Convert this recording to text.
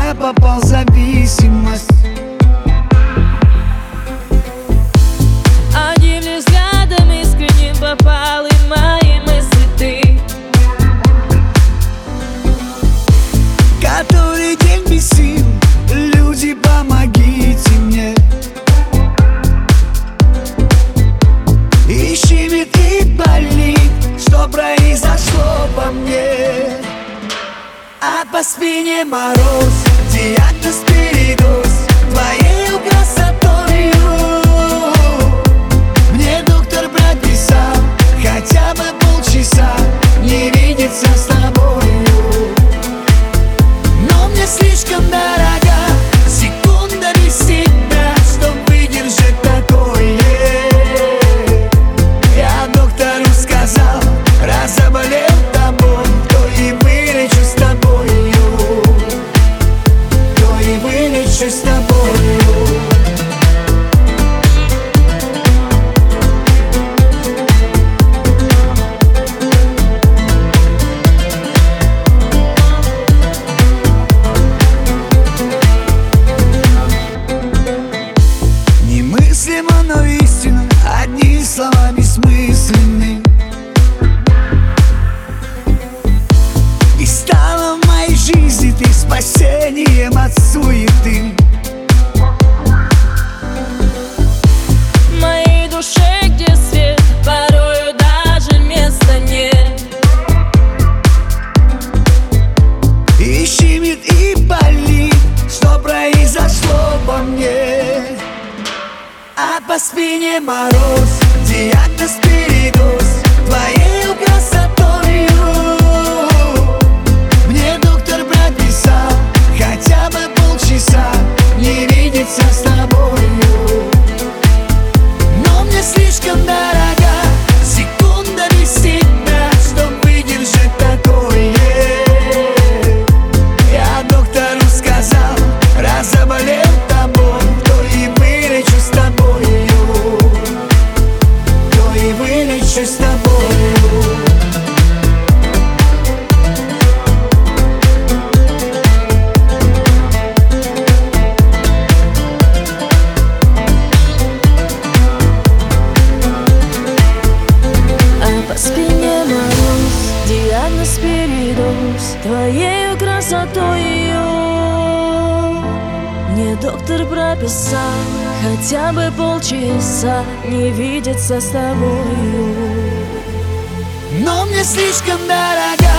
я попал в зависимость. Одним лишь взглядом искренним попал и в мои мысли ты, который день без сил. Люди, помогите мне. И щемит, и болит, что произошло во мне. А по спине мороз, диагноз передоз твоею красотою. Мне доктор прописал хотя бы полчаса не видеться с тобою. Но мне слишком дорога секунда без тебя, чтоб выдержать такое. Я доктору сказал, раз заболел тобой, то и вылечу с тобою, то и вылечу с тобою. Немыслимо, но истина, одни слова бессмысленны. И стала в моей жизни ты спасением от суеты. в моей душе, где свет, порою даже места нет. И щемит, и болит, что произошло во мне. А по спине мороз, диагноз передоз твоею красотою. Мне доктор прописал хотя бы полчаса не видеться с тобою. Но мне слишком дорога секунда без тебя, чтоб выдержать такое. Я доктору сказал, раз заболел тобой, то и вылечу с тобою, то и вылечу с тобою. По спине мороз, диагноз передоз твоею красотою. Мне доктор прописал хотя бы полчаса не видеться с тобою. Но мне слишком дорога